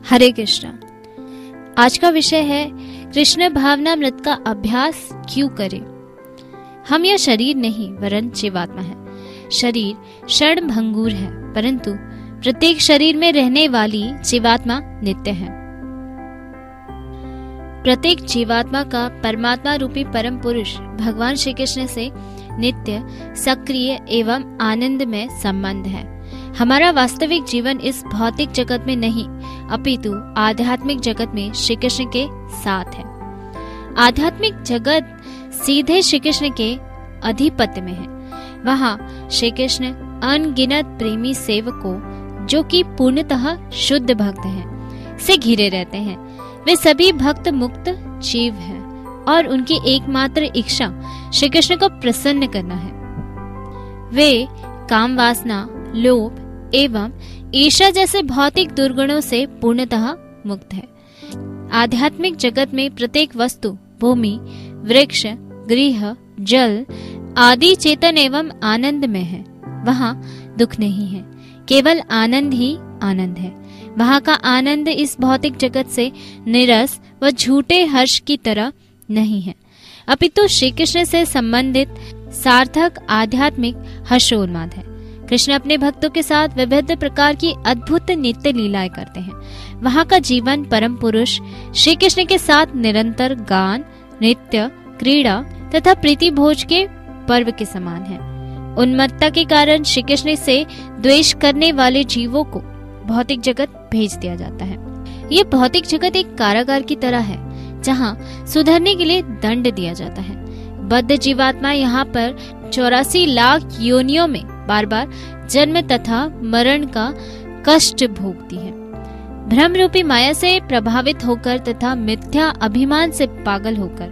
हरे कृष्णा। आज का विषय है कृष्ण भावनामृत का अभ्यास क्यों करें। हम यह शरीर नहीं वरन जीवात्मा है। शरीर क्षण भंगुर है, परंतु प्रत्येक शरीर में रहने वाली जीवात्मा नित्य है। प्रत्येक जीवात्मा का परमात्मा रूपी परम पुरुष भगवान श्री कृष्ण से नित्य, सक्रिय एवं आनंदमय संबंध है। हमारा वास्तविक जीवन इस भौतिक जगत में नहीं, अपितु आध्यात्मिक जगत में श्री कृष्ण के साथ है। आध्यात्मिक जगत सीधे श्री कृष्ण के अधिपत्य में है। वहाँ श्री कृष्ण अनगिनत प्रेमी सेवकों, जो कि पूर्णतः शुद्ध भक्त हैं, से घिरे रहते हैं। वे सभी भक्त मुक्त जीव हैं और उनकी एकमात्र इच्छा श्री कृष्ण को प्रसन्न करना है। वे काम वासना, लोभ एवं ईर्ष्या जैसे भौतिक दुर्गुणों से पूर्णतः मुक्त है। आध्यात्मिक जगत में प्रत्येक वस्तु, भूमि, वृक्ष, गृह, जल आदि चेतन एवं आनंद में है। वहाँ दुख नहीं है, केवल आनंद ही आनंद है। वहाँ का आनंद इस भौतिक जगत से निरस व झूठे हर्ष की तरह नहीं है, अपितु श्री कृष्ण से संबंधित सार्थक आध्यात्मिक हर्षोन्माद है। कृष्ण अपने भक्तों के साथ विविध प्रकार की अद्भुत नित्य लीलाएं करते हैं। वहाँ का जीवन परम पुरुष श्री कृष्ण के साथ निरंतर गान, नृत्य, क्रीड़ा तथा प्रीति भोज के पर्व के समान है। उन्मत्तता के कारण श्री कृष्ण से द्वेष करने वाले जीवों को भौतिक जगत भेज दिया जाता है। ये भौतिक जगत एक कारागार की तरह है, जहाँ सुधरने के लिए दंड दिया जाता है। बद्ध जीवात्मा यहाँ पर 84 लाख योनियों में बार बार जन्म तथा मरण का कष्ट भोगती है। भ्रम रूपी माया से प्रभावित होकर तथा मिथ्या अभिमान से पागल होकर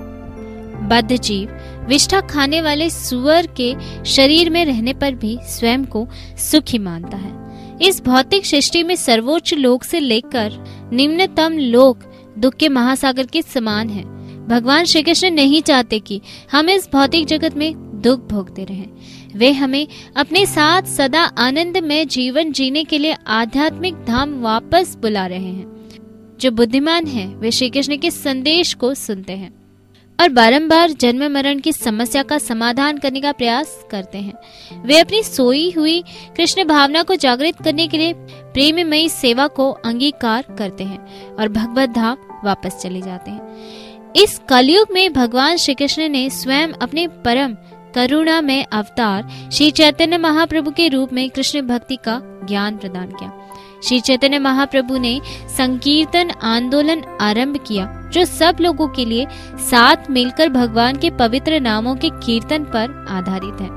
बद्ध जीव विष्ठा खाने वाले सुअर के शरीर में रहने पर भी स्वयं को सुखी मानता है। इस भौतिक सृष्टि में सर्वोच्च लोक से लेकर निम्नतम लोक दुख के महासागर के समान है। भगवान श्री कृष्ण नहीं चाहते कि हम इस भौतिक जगत में दुख भोगते रहें। वे हमें अपने साथ सदा आनंद में जीवन जीने के लिए आध्यात्मिक धाम वापस बुला रहे हैं। जो बुद्धिमान हैं, वे श्री कृष्ण के संदेश को सुनते हैं और बारंबार जन्म मरण की समस्या का समाधान करने का प्रयास करते हैं। वे अपनी सोई हुई कृष्ण भावना को जागृत करने के लिए प्रेममयी सेवा को अंगीकार करते हैं और भगवत धाम वापस चले जाते हैं। इस कलयुग में भगवान श्री कृष्ण ने स्वयं अपने परम करुणा में अवतार श्री चैतन्य महाप्रभु के रूप में कृष्ण भक्ति का ज्ञान प्रदान किया। श्री चैतन्य महाप्रभु ने संकीर्तन आंदोलन आरंभ किया, जो सब लोगों के लिए साथ मिलकर भगवान के पवित्र नामों के कीर्तन पर आधारित है।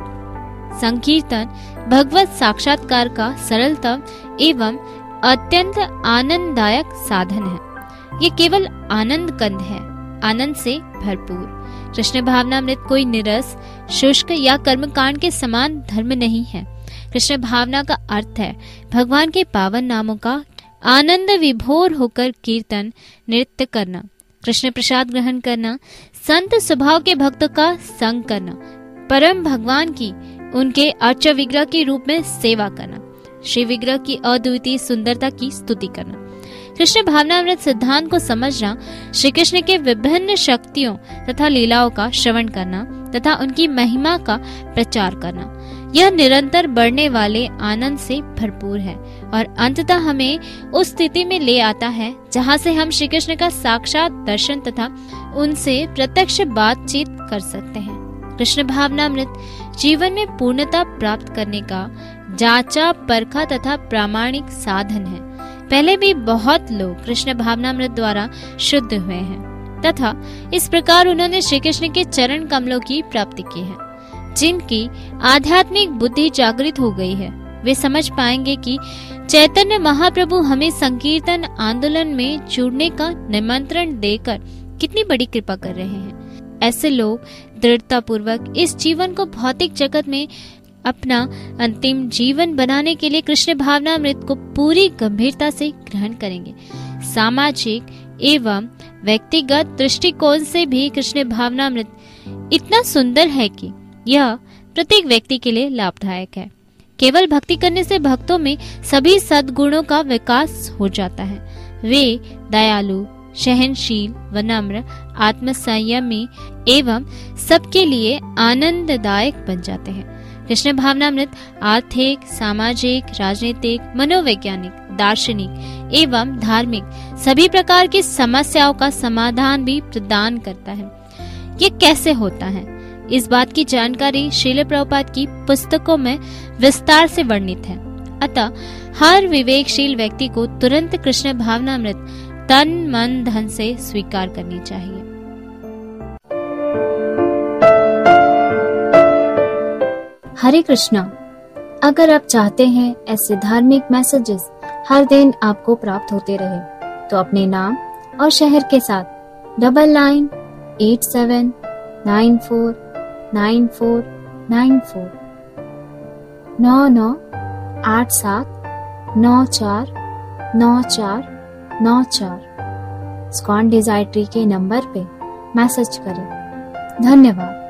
संकीर्तन भगवत साक्षात्कार का सरलतम एवं अत्यंत आनंददायक साधन है। ये केवल आनंद कंद है, आनंद से भरपूर। कृष्ण भावनामृत कोई निरस, शुष्क या कर्मकांड के समान धर्म नहीं है। कृष्ण भावना का अर्थ है भगवान के पावन नामों का आनंद विभोर होकर कीर्तन, नृत्य करना, कृष्ण प्रसाद ग्रहण करना, संत स्वभाव के भक्तों का संग करना, परम भगवान की उनके अर्च विग्रह के रूप में सेवा करना, श्री विग्रह की अद्वितीय सुंदरता की स्तुति करना। कृष्ण भावनामृत सिद्धांत को समझना, श्री कृष्ण के विभिन्न शक्तियों तथा लीलाओं का श्रवण करना तथा उनकी महिमा का प्रचार करना, यह निरंतर बढ़ने वाले आनंद से भरपूर है और अंततः हमें उस स्थिति में ले आता है जहाँ से हम श्री कृष्ण का साक्षात दर्शन तथा उनसे प्रत्यक्ष बातचीत कर सकते हैं। कृष्ण भावनामृत जीवन में पूर्णता प्राप्त करने का जांचा परखा तथा प्रामाणिक साधन है। पहले भी बहुत लोग कृष्ण भावनामृत द्वारा शुद्ध हुए हैं तथा इस प्रकार उन्होंने श्री कृष्ण के चरण कमलों की प्राप्ति की है। जिनकी आध्यात्मिक बुद्धि जागृत हो गई है, वे समझ पाएंगे कि चैतन्य महाप्रभु हमें संकीर्तन आंदोलन में जुड़ने का निमंत्रण देकर कितनी बड़ी कृपा कर रहे हैं। ऐसे लोग दृढ़ता पूर्वक इस जीवन को भौतिक जगत में अपना अंतिम जीवन बनाने के लिए कृष्ण भावनामृत को पूरी गंभीरता से ग्रहण करेंगे। सामाजिक एवं व्यक्तिगत दृष्टिकोण से भी कृष्ण भावनामृत इतना सुंदर है कि यह प्रत्येक व्यक्ति के लिए लाभदायक है। केवल भक्ति करने से भक्तों में सभी सद्गुणों का विकास हो जाता है। वे दयालु, सहनशील, विनम्र, आत्मसंयमी एवं सबके लिए आनंददायक बन जाते हैं। कृष्ण भावनामृत आर्थिक, सामाजिक, राजनीतिक, मनोवैज्ञानिक, दार्शनिक एवं धार्मिक सभी प्रकार की समस्याओं का समाधान भी प्रदान करता है। ये कैसे होता है, इस बात की जानकारी श्रील प्रभुपाद की पुस्तकों में विस्तार से वर्णित है। अतः हर विवेकशील व्यक्ति को तुरंत कृष्ण भावनामृत तन मन धन से स्वीकार करनी चाहिए। हरे कृष्णा। अगर आप चाहते हैं ऐसे धार्मिक मैसेजेस हर दिन आपको प्राप्त होते रहे, तो अपने नाम और शहर के साथ 9987949494 9987949494 ISKCON डिजायर ट्री के नंबर पे मैसेज करें। धन्यवाद।